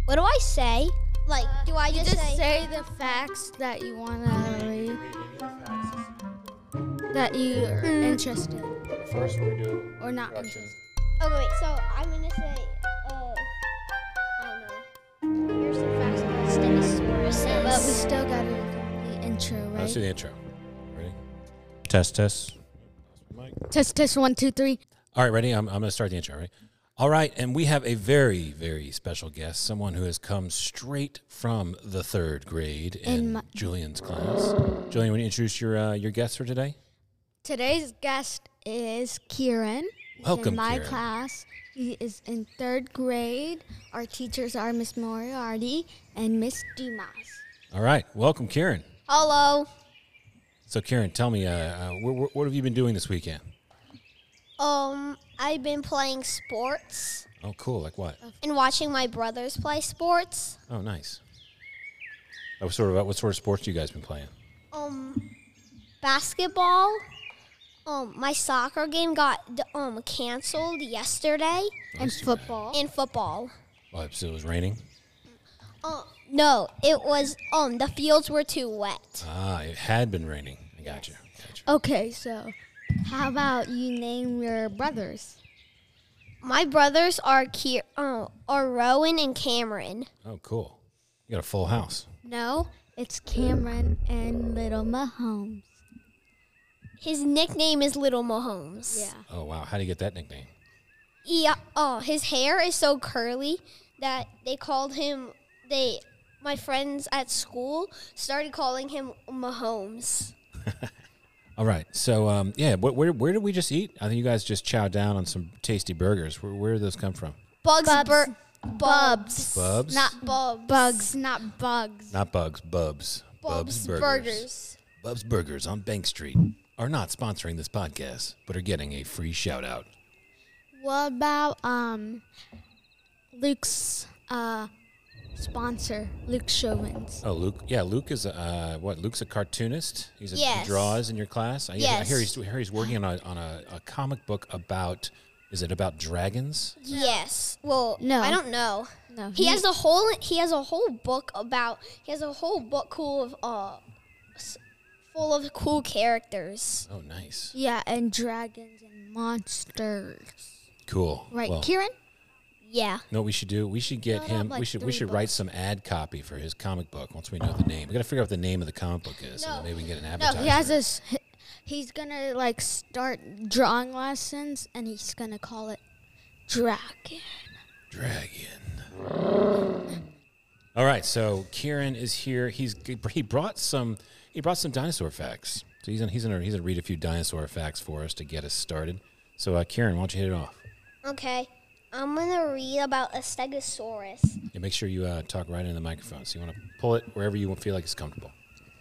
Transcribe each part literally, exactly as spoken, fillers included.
What do I say? Like, do I You just, just say? say the facts that you want to read, that you are Mm. interested in, First, we do or not introduction. interested. Okay, wait. So I'm gonna say. Uh, I don't know. Here's some facts about Stegosaurus. But we still got to do the intro, right? Let's do the intro. Ready? Test, test. Mic. Test, test, one, two, three. All right, ready? I'm, I'm going to start the intro, right? All right, and we have a very, very special guest, someone who has come straight from the third grade in, In my- Julian's class. Julian, want to introduce your uh, your guest for today? Today's guest is Kieran. He's Welcome, in my Kieran. class. He is in third grade. Our teachers are Miss Moriarty and Miss Dumas. All right, welcome, Kieran. Hello. So, Kieran, tell me, uh, uh, what, what have you been doing this weekend? Um, I've been playing sports Oh, cool. Like what? and watching my brothers play sports. Oh, nice. What sort of what sort of sports you guys been playing? Um, basketball. Um, my soccer game got um canceled yesterday. And Nice, too bad. football. And football. Oh, so it was raining. Uh, no, it was um the fields were too wet. Ah, it had been raining. I got you. Got you. Okay, so how about you name your brothers? My brothers are Kier, uh, are Rowan and Cameron. Oh, cool. You got a full house. No, it's Cameron and Little Mahomes. His nickname is Little Mahomes. Yeah. Oh, wow. How do you get that nickname? Yeah. Oh, his hair is so curly that they called him. They, my friends at school started calling him Mahomes. All right. So, um, yeah, wh- where where did we just eat? I think you guys just chowed down on some tasty burgers. Where, where did those come from? Bugs. Bubs. Bur- Bubs. Bubs? Not Bubs. Bugs, not bugs. Not Bugs, Bubs. Bubs Burgers. Burgers. Bubs Burgers on Bank Street are not sponsoring this podcast, but are getting a free shout out. What about um Luke's uh sponsor, Luke Chauvins? Oh, Luke. Yeah, Luke is a, uh, what? Luke's a cartoonist. He's a, he Yes. draws in your class. I, Yes. I hear he's, I hear he's working on a on a, a comic book about. Is it about dragons? Yes. Well, No. I don't know. No, He has a whole. He has a whole book about. He has a whole book full of uh, s- full of cool characters. Oh, nice. Yeah, and dragons and monsters. Cool. Right, Well, Kieran? Yeah. know what we should do? We should get Fill out, him. we like, should we three should write books. some ad copy for his comic book once we know the name. We got to figure out what the name of the comic book is, and No. then maybe we can get an No, advertisement. he has this. He's gonna like start drawing lessons, and he's gonna call it Dragon. Dragon. All right, so Kieran is here. He's he brought some he brought some dinosaur facts. So he's gonna he's gonna he's gonna read a few dinosaur facts for us to get us started. So uh, Kieran, why don't you hit it off? Okay. I'm gonna read about a Stegosaurus. Yeah, make sure you uh, talk right into the microphone. So you want to pull it wherever you feel like it's comfortable.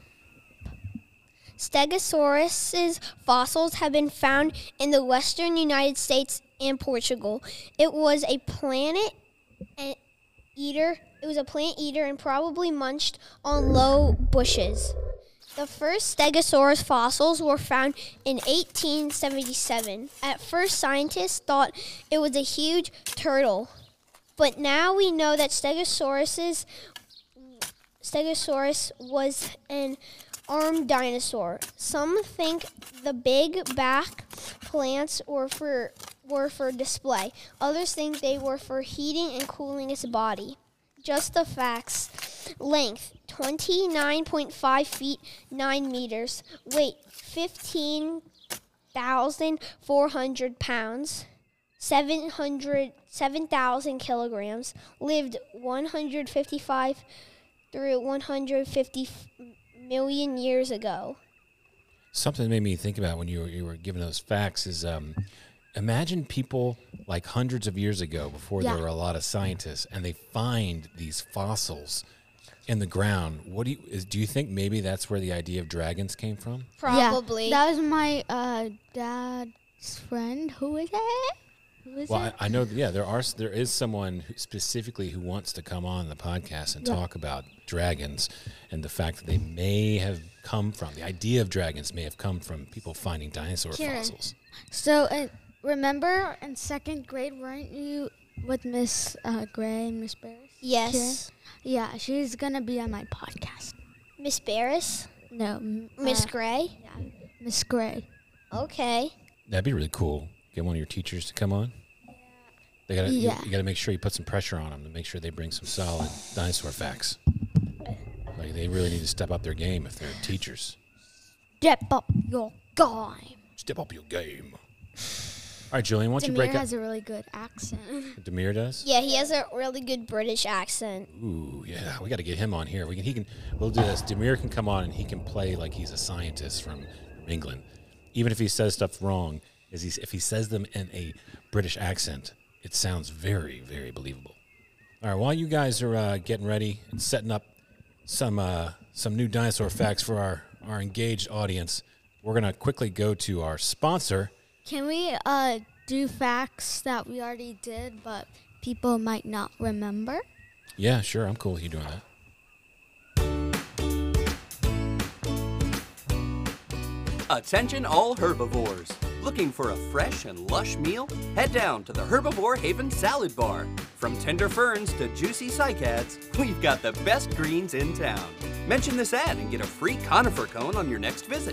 Stegosaurus's fossils have been found in the western United States and Portugal. It was a planet and eater. It was a plant eater and probably munched on low bushes. The first Stegosaurus fossils were found in eighteen seventy-seven. At first, scientists thought it was a huge turtle, but now we know that Stegosaurus Stegosaurus was an armed dinosaur. Some think the big back plants were for were for display. Others think they were for heating and cooling its body. Just the facts. Length, twenty-nine point five feet, nine meters. Weight, fifteen thousand four hundred pounds, seven hundred seven thousand kilograms. Lived one hundred fifty-five through one hundred fifty f- million years ago. Something that made me think about when you were, you were giving those facts is um, imagine people like hundreds of years ago before Yeah. there were a lot of scientists and they find these fossils in the ground. What do you is, do you think maybe that's where the idea of dragons came from? Probably. Yeah, that was my uh, dad's friend. Who is it? Who is Well, it? I, I know. Yeah, there are. There is someone who specifically who wants to come on the podcast and Yeah. talk about dragons and the fact that they may have come from the idea of dragons may have come from people finding dinosaur Kieran. fossils. So, uh, remember in second grade, weren't you with Miss uh, Gray and Miss Barris? Yes. Yeah, she's gonna be on my podcast. Miss Barris? No, m- Miss uh, Gray? yeah, Miss Gray. Okay. That'd be really cool. Get one of your teachers to come on. They gotta, Yeah. you, you gotta make sure you put some pressure on them to make sure they bring some solid dinosaur facts. Like they really need to step up their game if they're teachers. Step up your game. Step up your game. All right, Julian, why don't you Demir break up? has a really good accent. Demir does. Yeah, he has a really good British accent. Ooh, yeah, we got to get him on here. We can, he can, we'll do this. Demir can come on and he can play like he's a scientist from, from England, even if he says stuff wrong. Is he, if he says them in a British accent, it sounds very, very believable. All right, while you guys are uh, getting ready and setting up some uh, some new dinosaur facts for our our engaged audience, we're gonna quickly go to our sponsor. Can we uh do facts that we already did, but people might not remember? Yeah, sure, I'm cool with you doing that. Attention all herbivores. Looking for a fresh and lush meal? Head down to the Herbivore Haven Salad Bar. From tender ferns to juicy cycads, we've got the best greens in town. Mention this ad and get a free conifer cone on your next visit.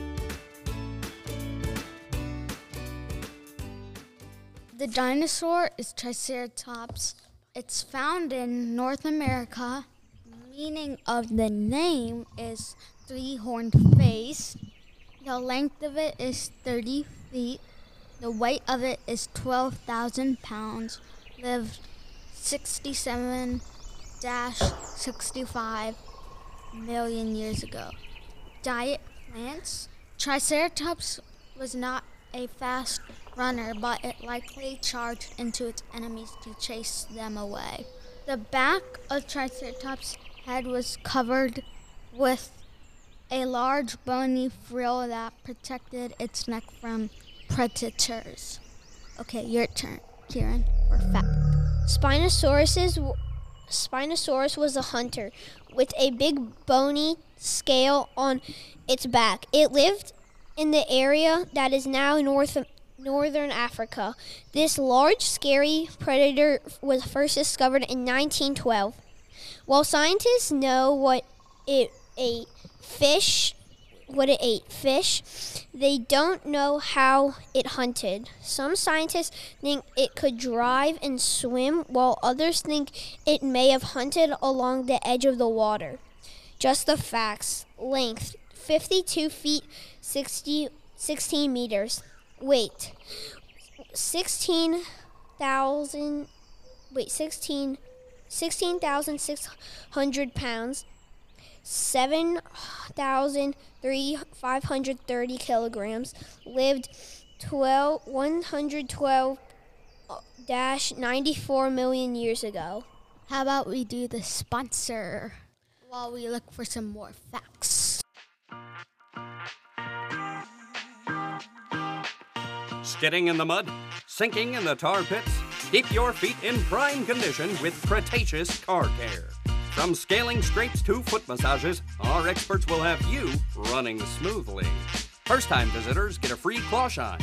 The dinosaur is Triceratops. It's found in North America. Meaning of the name is three-horned face. The length of it is thirty feet. The weight of it is twelve thousand pounds. Lived sixty-seven to sixty-five million years ago. Diet plants. Triceratops was not a fast runner, but it likely charged into its enemies to chase them away. The back of Triceratops' head was covered with a large bony frill that protected its neck from predators. Okay, your turn, Kieran, for fact. Spinosaurus, w- Spinosaurus was a hunter with a big bony scale on its back. It lived in the area that is now North Northern Africa. This large, scary predator was first discovered in nineteen twelve. While scientists know what it ate, fish, what it ate, fish, they don't know how it hunted. Some scientists think it could drive and swim, while others think it may have hunted along the edge of the water. Just the facts. Length, fifty-two feet, sixty, sixteen meters. Weight, sixteen thousand, wait, sixteen, sixteen thousand six hundred pounds. seven thousand five hundred thirty kilograms, lived twelve, one hundred twelve dash ninety-four million years ago. How about we do the sponsor while we look for some more facts? Skidding in the mud, sinking in the tar pits, keep your feet in prime condition with Cretaceous Car Care. From scaling scrapes to foot massages, our experts will have you running smoothly. First-time visitors get a free claw shine.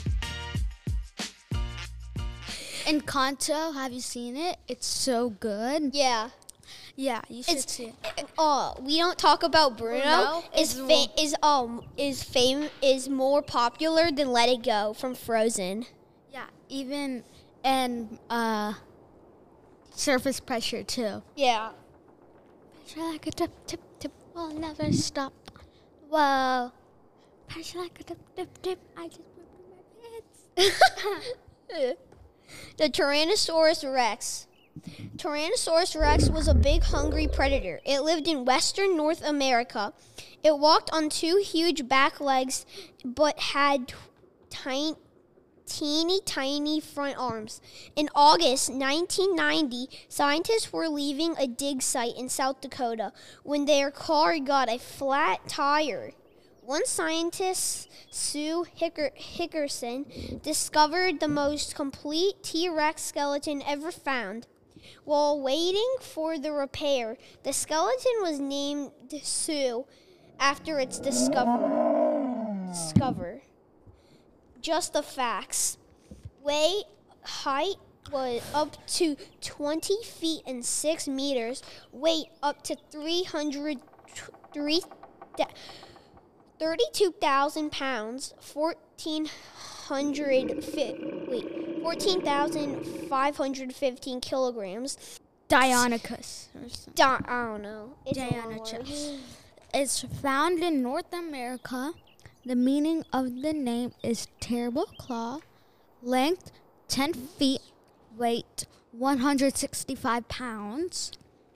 Encanto, have you seen it? It's so good. Yeah. Yeah, you should It's see it. oh, we don't talk about Bruno. Bruno is is fa- is um is fame is more popular than Let It Go from Frozen. Yeah, even and uh, surface pressure too. Yeah. Pressure like a tip, tip, tip, will never stop. Whoa. Pressure like a tip, tip, tip. I just pooped my pants. The Tyrannosaurus Rex. Tyrannosaurus Rex was a big, hungry predator. It lived in western North America. It walked on two huge back legs, but had tiny, teeny, tiny front arms. In August nineteen ninety, scientists were leaving a dig site in South Dakota when their car got a flat tire. One scientist, Sue Hicker- Hickerson, discovered the most complete T-Rex skeleton ever found. While waiting for the repair, the skeleton was named Sue after its discover. Discover. Just the facts. Weight, height, was up to twenty feet and six meters, weight up to three hundred, three, thirty-two thousand pounds, fourteen hundred fi- wait, fourteen thousand five hundred fifteen kilograms. Deinonychus. or something. Di- I don't know. It's a long word. Deinonychus. It's found in North America. The meaning of the name is terrible claw. Length ten feet. Weight one hundred sixty-five pounds.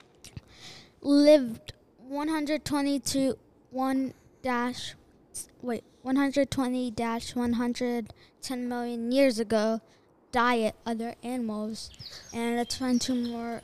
Lived one hundred twenty to one dash wait one hundred twenty dash one hundred ten million years ago. Diet other animals, and let's find two more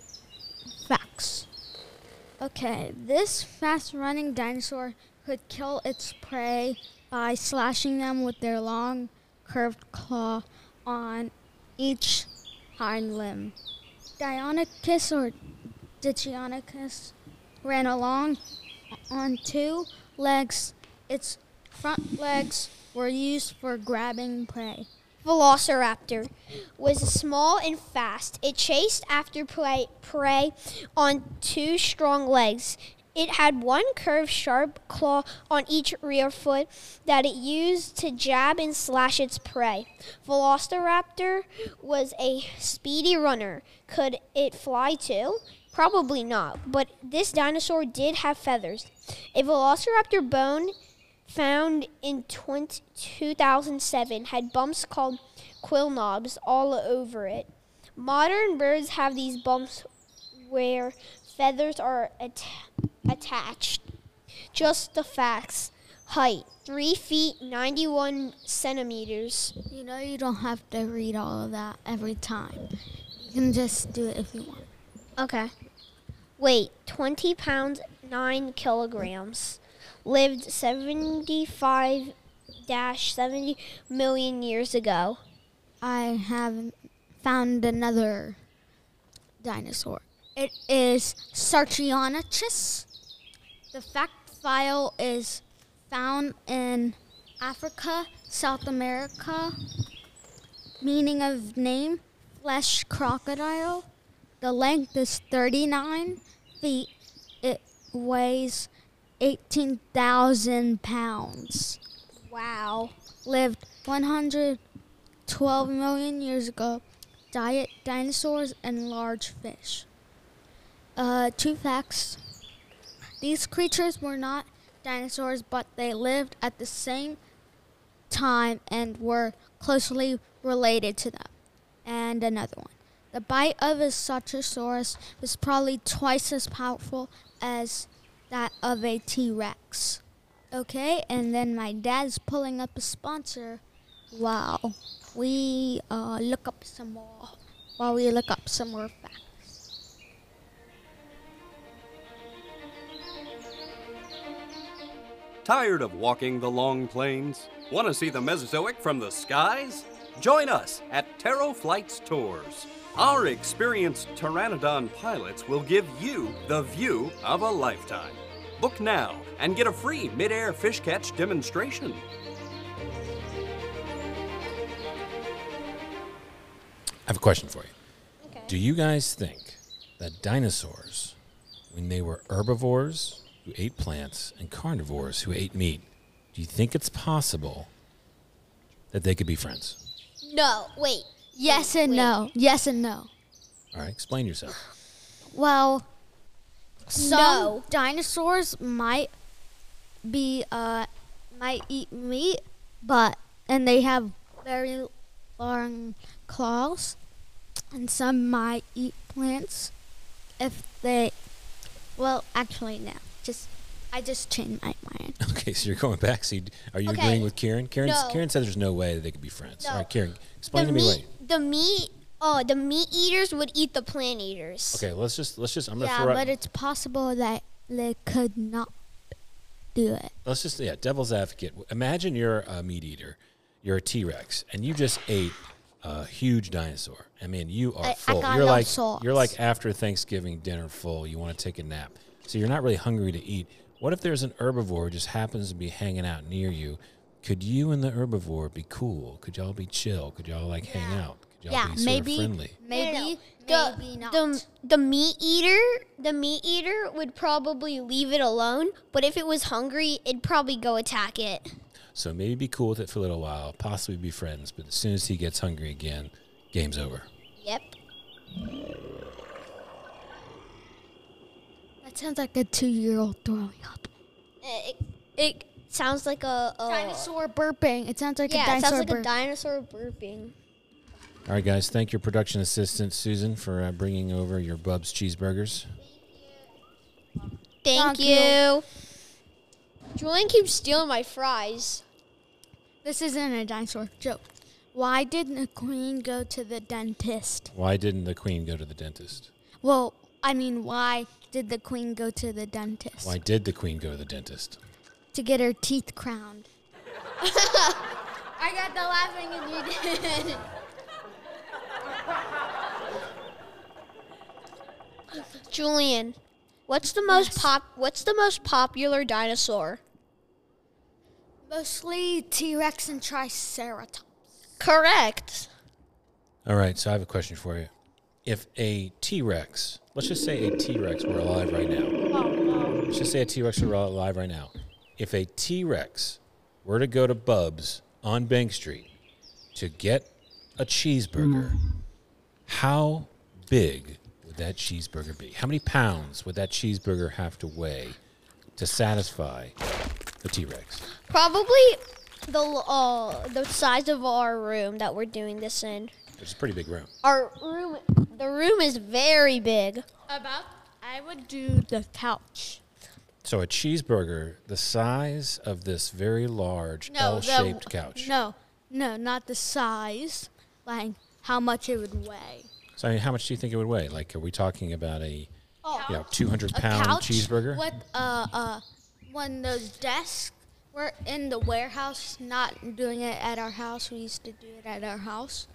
facts. Okay, this fast-running dinosaur could kill its prey by slashing them with their long, curved claw on each hind limb. Deinonychus or Deinonychus ran along on two legs. Its front legs were used for grabbing prey. Velociraptor was small and fast. It chased after prey, prey on two strong legs. It had one curved, sharp claw on each rear foot that it used to jab and slash its prey. Velociraptor was a speedy runner. Could it fly too? Probably not, but this dinosaur did have feathers. A velociraptor bone found in two thousand seven had bumps called quill knobs all over it. Modern birds have these bumps where feathers are at- attached. Just the facts. Height, three feet, ninety-one centimeters. You know you don't have to read all of that every time. You can just do it if you want. Okay. Weight, twenty pounds, nine kilograms. Lived seventy-five to seventy million years ago. I have found another dinosaur. It is Sarchionychus. The fact file is found in Africa, South America. Meaning of name, flesh crocodile. The length is thirty-nine feet. It weighs eighteen thousand pounds. Wow. Lived one hundred twelve million years ago. Diet dinosaurs and large fish. Uh, two facts. These creatures were not dinosaurs, but they lived at the same time and were closely related to them. And another one. The bite of a Sartosaurus was probably twice as powerful as that of a T-Rex. Okay, and then my dad's pulling up a sponsor while we uh, look up some more, while we look up some more facts. Tired of walking the long plains? Want to see the Mesozoic from the skies? Join us at TerroFlight's Tours. Our experienced Pteranodon pilots will give you the view of a lifetime. Book now and get a free mid-air fish catch demonstration. I have a question for you. Okay. Do you guys think that dinosaurs, when they were herbivores who ate plants and carnivores who ate meat, do you think it's possible that they could be friends? No, wait. Yes wait, and wait. no. Yes and no. All right, explain yourself. Well, some No. dinosaurs might be uh might eat meat, but and they have very long claws, and some might eat plants if they. Well, actually, no. Just I just changed my mind. Okay, so you're going back. So you, are you Okay. agreeing with Kieran? Kieran, No. Kieran said there's no way that they could be friends. No. All right, Kieran, explain the to me meat, what. the meat, oh, the meat eaters would eat the plant eaters. Okay, let's just let's just I'm gonna Yeah, throw but out, it's possible that they could not do it. let's just yeah, devil's advocate. Imagine you're a meat eater, you're a T-Rex, and you just ate a huge dinosaur. I mean, you are I- I full. got you're no like sauce. you're like after Thanksgiving dinner full. You want to take a nap, so you're not really hungry to eat. What if there's an herbivore who just happens to be hanging out near you, could you and the herbivore be cool? Could y'all be chill? Could y'all like hang out? Could y'all Yeah, be sort maybe- of friendly? Maybe, No, no. maybe not. The, the meat eater, the meat eater would probably leave it alone, but if it was hungry, it'd probably go attack it. So maybe be cool with it for a little while, possibly be friends, but as soon as he gets hungry again, game's over. Yep. That sounds like a two-year-old throwing up. It, it sounds like a, a Dinosaur burping. It sounds like Yeah, a it dinosaur sounds like burp. a dinosaur burping. All right, guys, thank your production assistant, Susan, for uh, bringing over your Bub's cheeseburgers. Thank Thank you. you. Julian keeps stealing my fries. This isn't a dinosaur joke. Why didn't the queen go to the dentist? Why didn't the queen go to the dentist? Well, I mean, why did the queen go to the dentist? Why did the queen go to the dentist? To get her teeth crowned. I got the laughing and you did. Julian, what's the most Yes. pop? What's the most popular dinosaur? Mostly T-Rex and Triceratops. Correct. All right, so I have a question for you. If a T-Rex, let's just say a T-Rex were alive right now. Let's just say a T-Rex were alive right now. If a T-Rex were to go to Bub's on Bank Street to get a cheeseburger, how big would that cheeseburger be? How many pounds would that cheeseburger have to weigh to satisfy a T-Rex? Probably the uh, the size of our room that we're doing this in. Which is a pretty big room. Our room, the room is very big. About, I would do the couch. So a cheeseburger the size of this very large No, the- L-shaped couch. No, no, not the size. Like how much it would weigh. So I mean, how much do you think it would weigh? Like, are we talking about a Oh. you know, two hundred A pound couch cheeseburger? with uh uh when those desks were in the warehouse, not doing it at our house. We used to do it at our house.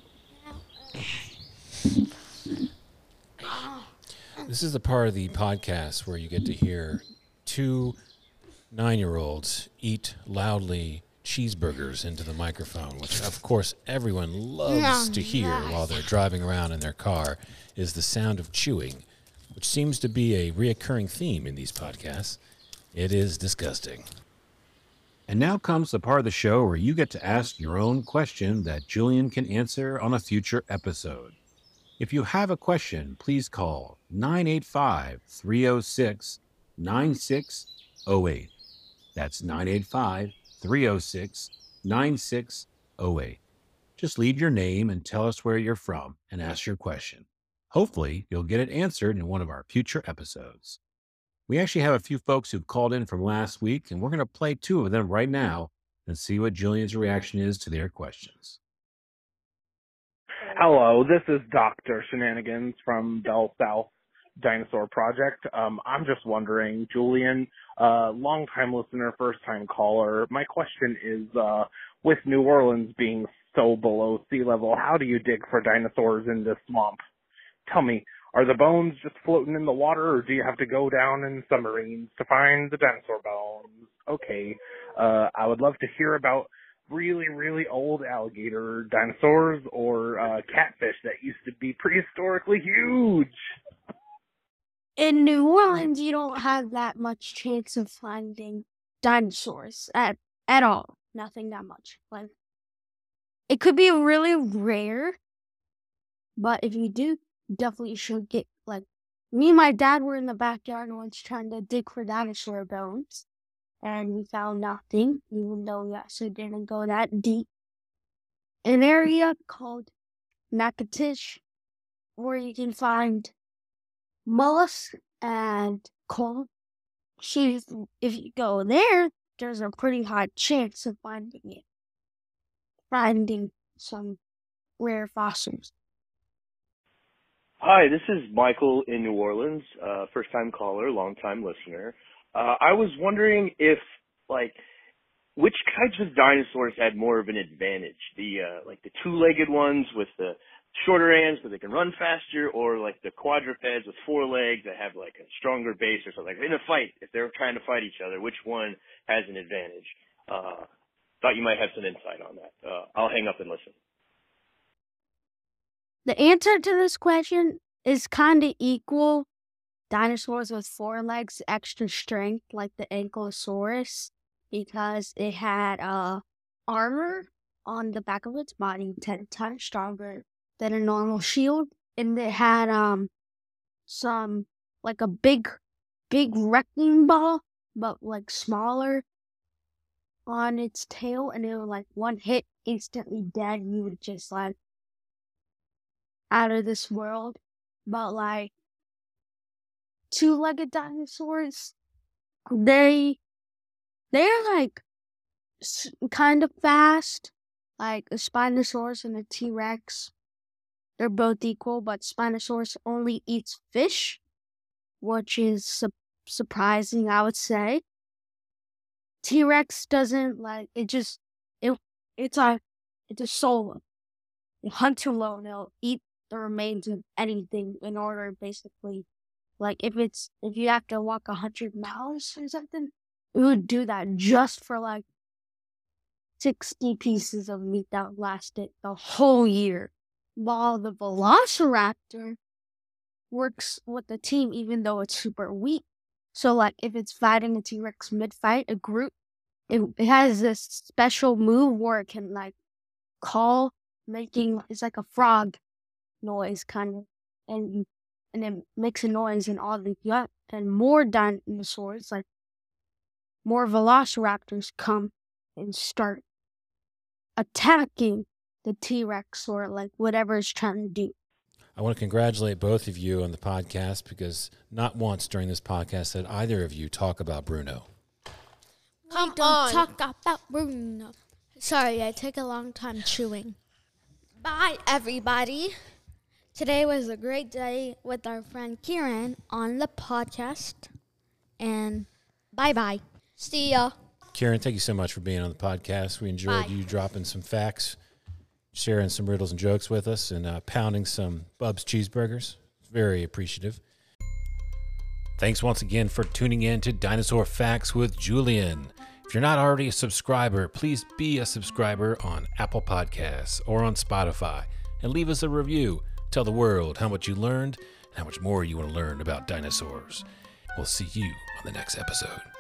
This is the part of the podcast where you get to hear two nine-year-olds eat loudly cheeseburgers into the microphone, which, of course, everyone loves to hear while they're driving around in their car, is the sound of chewing, which seems to be a reoccurring theme in these podcasts. It is disgusting. And now comes the part of the show where you get to ask your own question that Julian can answer on a future episode. If you have a question, please call nine eight five, three oh six, nine six oh eight. That's nine eight five, three oh six, nine six oh eight. Just leave your name and tell us where you're from and ask your question. Hopefully, you'll get it answered in one of our future episodes. We actually have a few folks who've called in from last week, and we're going to play two of them right now and see what Julian's reaction is to their questions. Hello, this is Doctor Shenanigans from Bell South Dinosaur Project. Um, I'm just wondering, Julian, uh, long-time listener, first-time caller, my question is, uh, with New Orleans being so below sea level, how do you dig for dinosaurs in this swamp? Tell me, are the bones just floating in the water, or do you have to go down in submarines to find the dinosaur bones? Okay, uh, I would love to hear about really, really old alligator dinosaurs or uh, catfish that used to be prehistorically huge. In New Orleans, you don't have that much chance of finding dinosaurs at at all. Nothing that much. Like, it could be really rare, but if you do, definitely should get, like, me and my dad were in the backyard once trying to dig for dinosaur bones, and we found nothing, even though we actually didn't go that deep. An area called Natchitoches, where you can find mollusks and coral. So if, if you go there, there's a pretty high chance of finding it. Finding some rare fossils. Hi, this is Michael in New Orleans, uh, first time caller, long time listener. Uh, I was wondering if, like, which types of dinosaurs had more of an advantage? The, uh, like the two-legged ones with the shorter hands so they can run faster, or like the quadrupeds with four legs that have like a stronger base or something. Like in a fight, if they're trying to fight each other, which one has an advantage? Uh, thought you might have some insight on that. Uh, I'll hang up and listen. The answer to this question is kind of equal. Dinosaurs with four legs, extra strength, like the Ankylosaurus, because it had uh, armor on the back of its body, ten times stronger than a normal shield, and it had um some like a big, big wrecking ball, but like smaller on its tail, and it was like one hit, instantly dead. You would just like out of this world. But like two-legged dinosaurs, they they're like s- kind of fast, like a Spinosaurus and a T-Rex. They're both equal, but Spinosaurus only eats fish, which is su- surprising, I would say. T-Rex doesn't like it. Just it. It's a it's a solo. It hunts alone. It'll eat the remains of anything in order, basically. Like if it's if you have to walk a hundred miles or something, it would do that just for like sixty pieces of meat that would last it the whole year. While the Velociraptor works with the team, even though it's super weak. So like if it's fighting a T-Rex mid-fight, a group, it, it has this special move where it can like call, making it's like a frog noise kind of, and and it makes a noise, and all the gut and more dinosaurs, like more Velociraptors, come and start attacking the T-Rex or like whatever it's trying to do. I want to congratulate both of you on the podcast, because not once during this podcast did either of you talk about Bruno. Come don't on. Talk about Bruno. Sorry, I took a long time chewing. Bye, everybody. Today was a great day with our friend Kieran on the podcast. And bye-bye. See ya. Kieran, thank you so much for being on the podcast. We enjoyed Bye. you dropping some facts, sharing some riddles and jokes with us, and uh, pounding some Bub's cheeseburgers. Very appreciative. Thanks once again for tuning in to Dinosaur Facts with Julian. If you're not already a subscriber, please be a subscriber on Apple Podcasts or on Spotify, and leave us a review. Tell the world how much you learned and how much more you want to learn about dinosaurs. We'll see you on the next episode.